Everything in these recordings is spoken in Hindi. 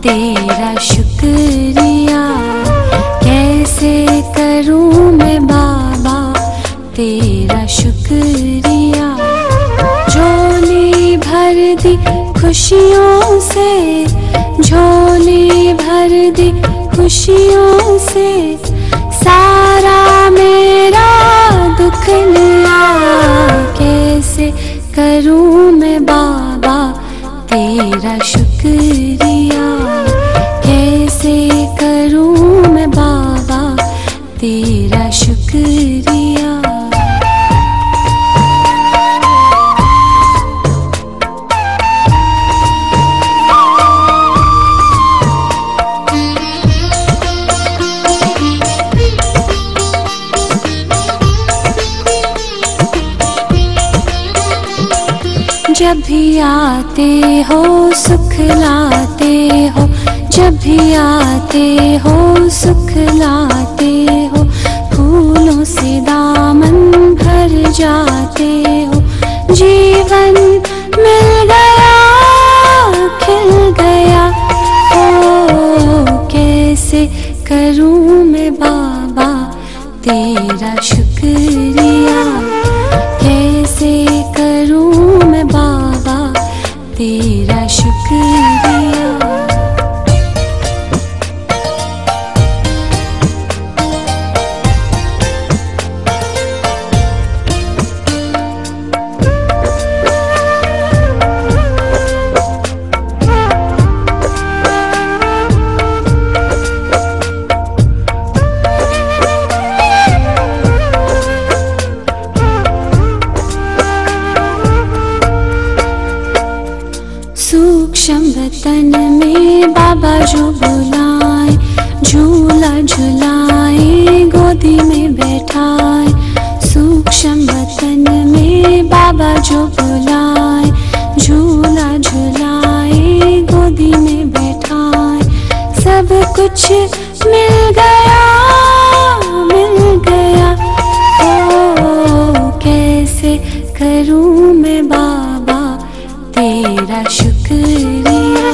तेरा शुक्रिया कैसे करूं मैं बाबा तेरा शुक्रिया। झोली भर दी खुशियों से, झोली भर दी खुशियों से, सारा मेरा दुख लिया। कैसे करूं मैं बाबा तेरा शुक्रिया, कैसे करूं मैं बाबा तेरा शुक्रिया। जब भी आते हो सुख लाते हो, जब भी आते हो सुख लाते हो, फूलों से दामन भर जाते हो। जीवन मिल गया खिल गया, ओ कैसे करूं मैं बाबा तेरा शुक्रिया, कैसे करूं मैं बाबा तेरा शुक्रिया। सूक्ष्म वतन में बाबा जो बुलाए, झूला झुलाए गोदी में बैठाए। सूक्ष्म वतन में बाबा जो बुलाए, झूला झुलाए गोदी में बैठाए। सब कुछ मिल गया मिल गया, ओ कैसे करूं मैं बाबा तेरा शुक्रिया,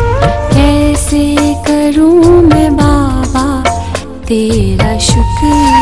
कैसे करूं मैं बाबा तेरा शुक्रिया।